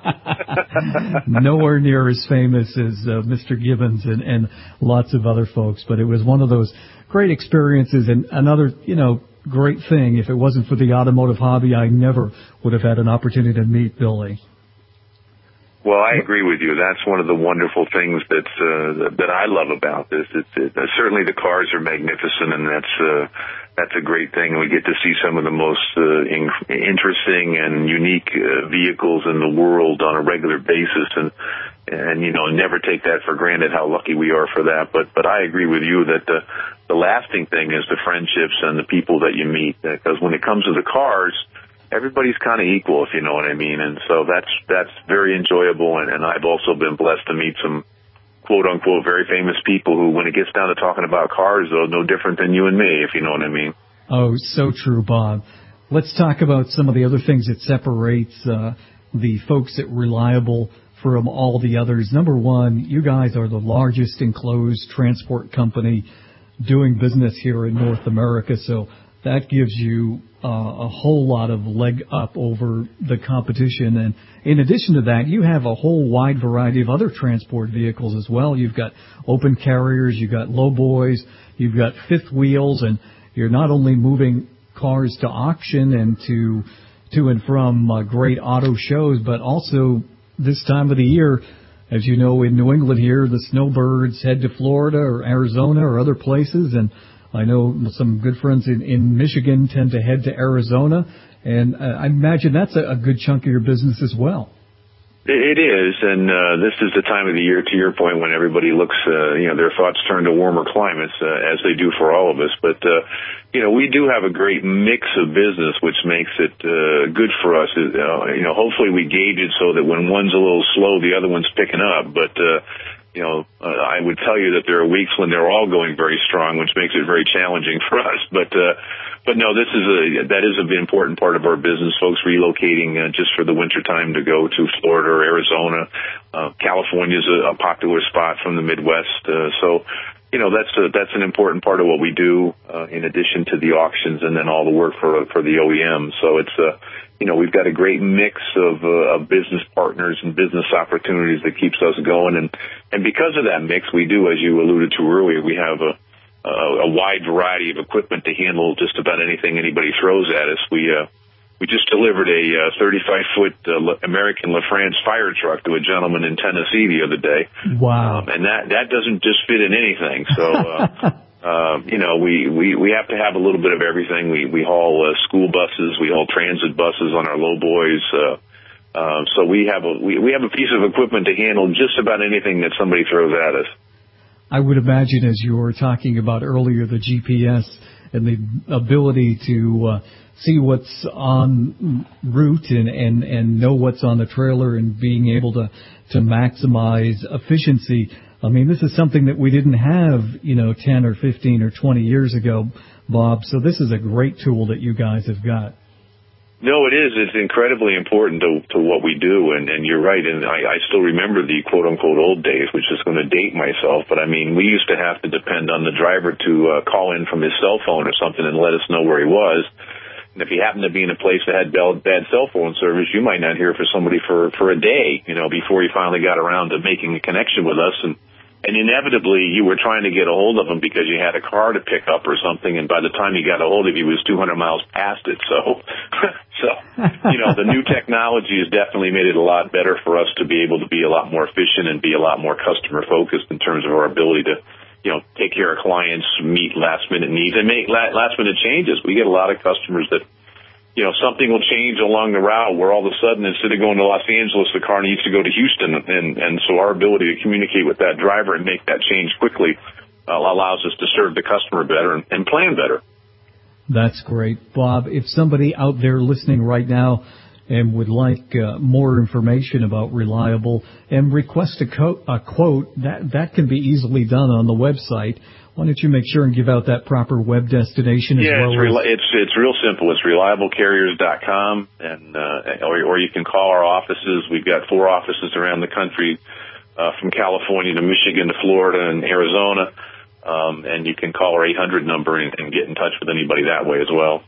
Nowhere near as famous as uh, Mister Gibbons and, and lots of other folks, but it was one of those great experiences. And another, you know, great thing, if it wasn't for the automotive hobby, I never would have had an opportunity to meet Billy. Well, I agree with you. That's one of the wonderful things that's uh, that I love about this. It's, it, uh, certainly the cars are magnificent, and that's uh, that's a great thing. And we get to see some of the most uh, in- interesting and unique uh, vehicles in the world on a regular basis, and and you know, never take that for granted how lucky we are for that. But but I agree with you that the the lasting thing is the friendships and the people that you meet. Because when it comes to the cars, everybody's kind of equal, if you know what I mean. And so that's that's very enjoyable. And, and I've also been blessed to meet some quote-unquote very famous people who, when it gets down to talking about cars, though, no different than you and me, if you know what I mean. Oh, so true, Bob. Let's talk about some of the other things that separates uh, the folks at Reliable from all the others. Number one, you guys are the largest enclosed transport company doing business here in North America, so that gives you uh, a whole lot of leg up over the competition. And in addition to that, you have a whole wide variety of other transport vehicles as well. You've got open carriers, you've got lowboys, you've got fifth wheels, and you're not only moving cars to auction and to to and from uh, great auto shows, but also this time of the year, as you know, in New England here, the snowbirds head to Florida or Arizona or other places, and I know some good friends in, in Michigan tend to head to Arizona, and uh, I imagine that's a, a good chunk of your business as well. It is, and uh, this is the time of the year, to your point, when everybody looks, uh, you know, their thoughts turn to warmer climates, uh, as they do for all of us. But, uh, you know, we do have a great mix of business, which makes it uh, good for us. Uh, you know, hopefully we gauge it so that when one's a little slow, the other one's picking up. But, uh, you know, uh, I would tell you that there are weeks when they're all going very strong, which makes it very challenging for us. But, uh, but no, this is a, that is an important part of our business, folks relocating uh, just for the winter time to go to Florida or Arizona. Uh, California is a, a popular spot from the Midwest. Uh, so, you know, that's a, that's an important part of what we do, uh, in addition to the auctions and then all the work for, for the O E M. So it's, uh, you know, we've got a great mix of, uh, of business partners and business opportunities that keeps us going. And, and because of that mix, we do, as you alluded to earlier, we have a, a, a wide variety of equipment to handle just about anything anybody throws at us. We, uh, we just delivered a uh, thirty-five foot uh, American LaFrance fire truck to a gentleman in Tennessee the other day. Wow. Um, and that, that doesn't just fit in anything. So, uh, Uh, you know, we, we, we have to have a little bit of everything. We, we haul uh, school buses, we haul transit buses on our low boys. Uh, uh, so we have a, we, we have a piece of equipment to handle just about anything that somebody throws at us. I would imagine, as you were talking about earlier, the G P S and the ability to uh, see what's en route and, and, and know what's on the trailer and being able to, to maximize efficiency. I mean, this is something that we didn't have, you know, ten or fifteen or twenty years ago, Bob. So this is a great tool that you guys have got. No, it is. It's incredibly important to, to what we do. And, and you're right. And I, I still remember the quote unquote old days, which is going to date myself. But I mean, we used to have to depend on the driver to uh, call in from his cell phone or something and let us know where he was. And if he happened to be in a place that had bad cell phone service, you might not hear from somebody for, for a day, you know, before he finally got around to making a connection with us. And, and inevitably you were trying to get a hold of him because you had a car to pick up or something. And by the time you got a hold of him, he was two hundred miles past it. So, so, you know, the new technology has definitely made it a lot better for us to be able to be a lot more efficient and be a lot more customer focused in terms of our ability to, you know, take care of clients, meet last minute needs, and make last minute changes. We get a lot of customers that, you know, something will change along the route where all of a sudden, instead of going to Los Angeles, the car needs to go to Houston. And, and so our ability to communicate with that driver and make that change quickly uh, allows us to serve the customer better and, and plan better. That's great. Bob, if somebody out there listening right now and would like uh, more information about Reliable and request a, co- a quote, that, that can be easily done on the website. Why don't you make sure and give out that proper web destination as yeah, well? Yeah, it's, re- it's it's real simple. It's reliable carriers dot com, and uh, or, or you can call our offices. We've got four offices around the country, uh, from California to Michigan to Florida and Arizona, um, and you can call our eight hundred number and, and get in touch with anybody that way as well.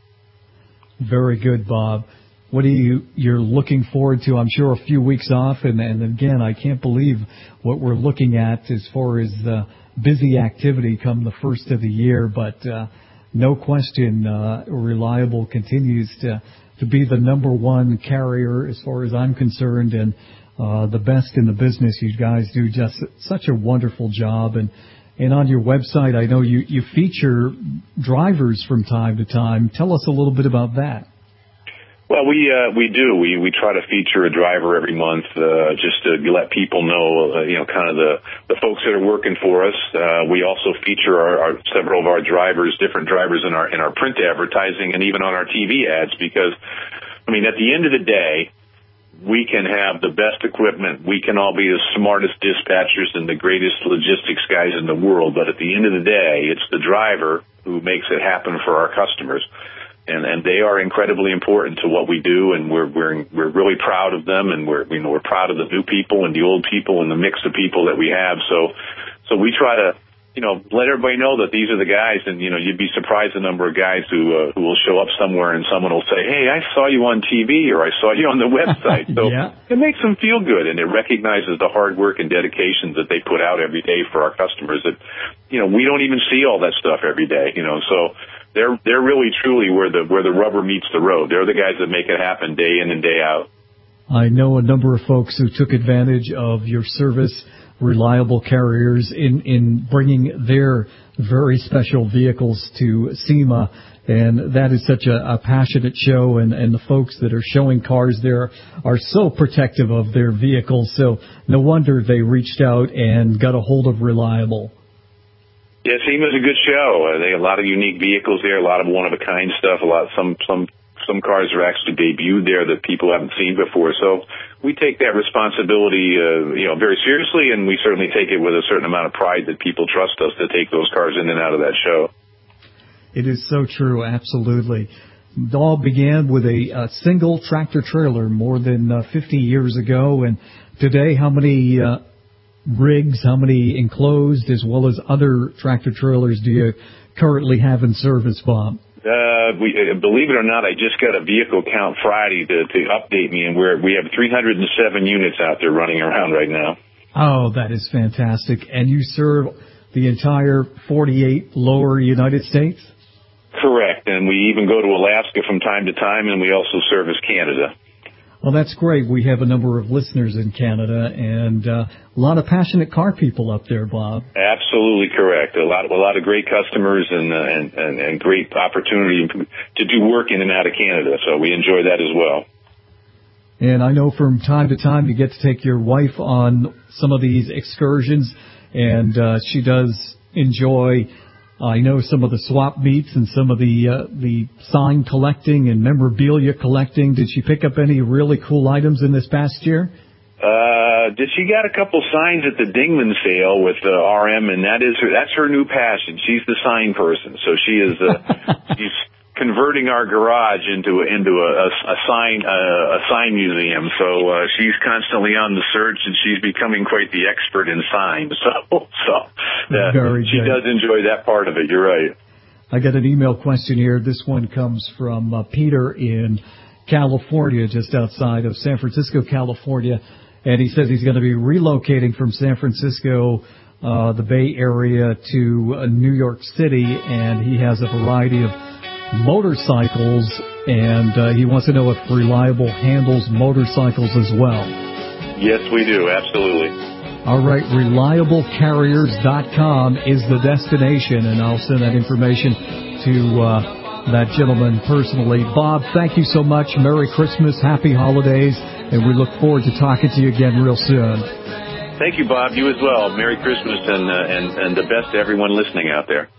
Very good, Bob. What are you you're looking forward to? I'm sure a few weeks off, and, and again, I can't believe what we're looking at as far as uh, busy activity come the first of the year. But uh, no question, uh, Reliable continues to to be the number one carrier as far as I'm concerned, and uh, the best in the business. You guys do just such a wonderful job, and and on your website, I know you you feature drivers from time to time. Tell us a little bit about that. Well, we uh, we do. We we try to feature a driver every month, uh, just to let people know, uh, you know, kind of the the folks that are working for us. Uh, we also feature our, our several of our drivers, different drivers in our in our print advertising and even on our T V ads. Because, I mean, at the end of the day, we can have the best equipment. We can all be the smartest dispatchers and the greatest logistics guys in the world. But at the end of the day, it's the driver who makes it happen for our customers. And, and they are incredibly important to what we do, and we're we're we're really proud of them, and we're you know we're proud of the new people and the old people and the mix of people that we have. So, so we try to you know let everybody know that these are the guys, and you know you'd be surprised the number of guys who uh, who will show up somewhere and someone will say, "Hey, I saw you on T V," or "I saw you on the website." So yeah. It makes them feel good, and it recognizes the hard work and dedication that they put out every day for our customers. That you know we don't even see all that stuff every day. You know so. They're they're really truly where the where the rubber meets the road. They're the guys that make it happen day in and day out. I know a number of folks who took advantage of your service, Reliable Carriers, in, in bringing their very special vehicles to SEMA. And that is such a, a passionate show, and, and the folks that are showing cars there are so protective of their vehicles. So no wonder they reached out and got a hold of Reliable. Yeah, SEMA's a good show. Uh, they have a lot of unique vehicles there, a lot of one-of-a-kind stuff. A lot, some, some, some cars are actually debuted there that people haven't seen before. So we take that responsibility, uh, you know, very seriously, and we certainly take it with a certain amount of pride that people trust us to take those cars in and out of that show. It is so true, absolutely. It all began with a, a single tractor-trailer more than uh, fifty years ago, and today how many uh, rigs, how many enclosed, as well as other tractor-trailers do you currently have in service, Bob? Uh, we, uh, believe it or not, I just got a vehicle count Friday to, to update me, and we're, we have three hundred seven units out there running around right now. Oh, that is fantastic. And you serve the entire forty-eight lower United States? Correct, and we even go to Alaska from time to time, and we also service Canada. Well, that's great. We have a number of listeners in Canada, and uh, a lot of passionate car people up there, Bob. Absolutely correct. A lot, a lot of great customers, and, uh, and and and great opportunity to do work in and out of Canada. So we enjoy that as well. And I know from time to time you get to take your wife on some of these excursions, and uh, she does enjoy. I know some of the swap meets and some of the uh, the sign collecting and memorabilia collecting. Did she pick up any really cool items in this past year? Uh, did she got a couple signs at the Dingman sale with uh, R M, and that is her, that's her new passion. She's the sign person, so she is uh, she's converting our garage into a, into a, a, a sign uh, a sign museum. So uh, she's constantly on the search, and she's becoming quite the expert in signs. So so uh, Very she good. does enjoy that part of it. You're right. I got an email question here. This one comes from uh, Peter in California, just outside of San Francisco, California, and he says he's going to be relocating from San Francisco, uh, the Bay Area, to uh, New York City, and he has a variety of motorcycles, and uh, he wants to know if Reliable handles motorcycles as well. Yes, we do. Absolutely. All right, reliable carriers dot com is the destination, and I'll send that information to uh, that gentleman personally. Bob, thank you so much. Merry Christmas, Happy Holidays, and we look forward to talking to you again real soon. Thank you, Bob. You as well. Merry Christmas, and uh, and and the best to everyone listening out there.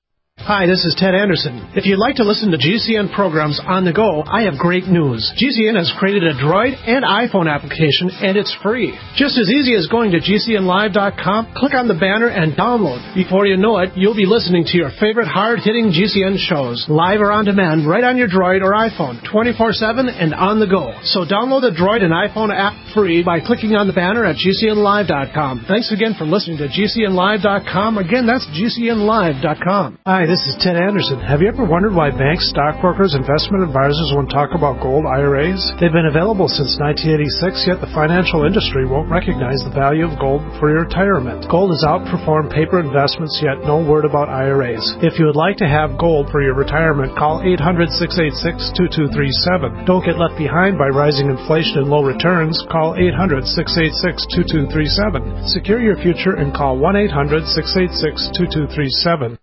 Hi, this is Ted Anderson. If you'd like to listen to G C N programs on the go, I have great news. G C N has created a Droid and iPhone application, and it's free. Just as easy as going to G C N live dot com, click on the banner, and download. Before you know it, you'll be listening to your favorite hard-hitting G C N shows, live or on demand, right on your Droid or iPhone, twenty-four seven and on the go. So download the Droid and iPhone app free by clicking on the banner at G C N live dot com. Thanks again for listening to G C N live dot com. Again, that's G C N live dot com. Hi, this is Ted Anderson. Have you ever wondered why banks, stockbrokers, investment advisors won't talk about gold I R As? They've been available since nineteen eighty-six, yet the financial industry won't recognize the value of gold for your retirement. Gold has outperformed paper investments, yet no word about I R As. If you would like to have gold for your retirement, call eight hundred, six eight six, two two three seven. Don't get left behind by rising inflation and low returns. Call eight hundred, six eight six, two two three seven. Secure your future and call one eight hundred, six eight six, two two three seven.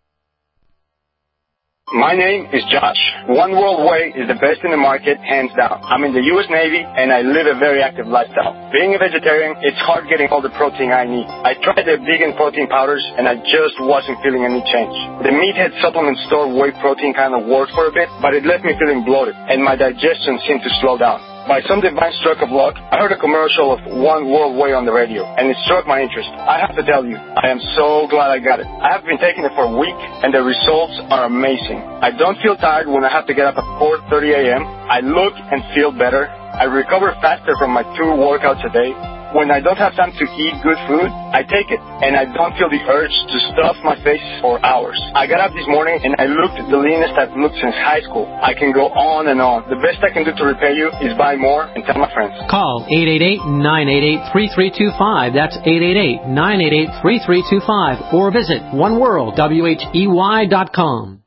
My name is Josh. One World Way is the best in the market, hands down. I'm in the U S Navy, and I live a very active lifestyle. Being a vegetarian, it's hard getting all the protein I need. I tried the vegan protein powders, and I just wasn't feeling any change. The Meathead supplement store whey protein kind of worked for a bit, but it left me feeling bloated, and my digestion seemed to slow down. By some divine stroke of luck, I heard a commercial of One World Way on the radio, and it struck my interest. I have to tell you, I am so glad I got it. I have been taking it for a week, and the results are amazing. I don't feel tired when I have to get up at four thirty a.m. I look and feel better. I recover faster from my two workouts a day. When I don't have time to eat good food, I take it, and I don't feel the urge to stuff my face for hours. I got up this morning, and I looked the leanest I've looked since high school. I can go on and on. The best I can do to repay you is buy more and tell my friends. Call eight eight eight, nine eight eight, three three two five. That's eight eight eight, nine eight eight, three three two five. Or visit one world w h e y dot com.